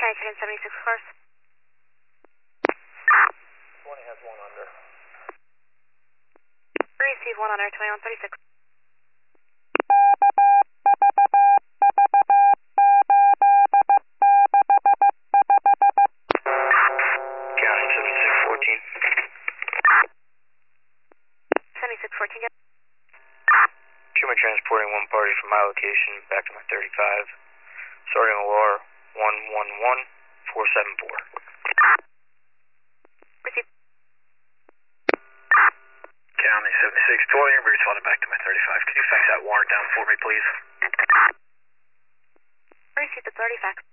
Can I check in 76 cars? 20 has one under. Receive one under 2136. County 7614. 7614, get. Human transporting one party from my location back to my 35. Starting OR 111474. Receive. County 7620, responding back to my 35. Can you fax that warrant down for me, please? Receive the 30 fax.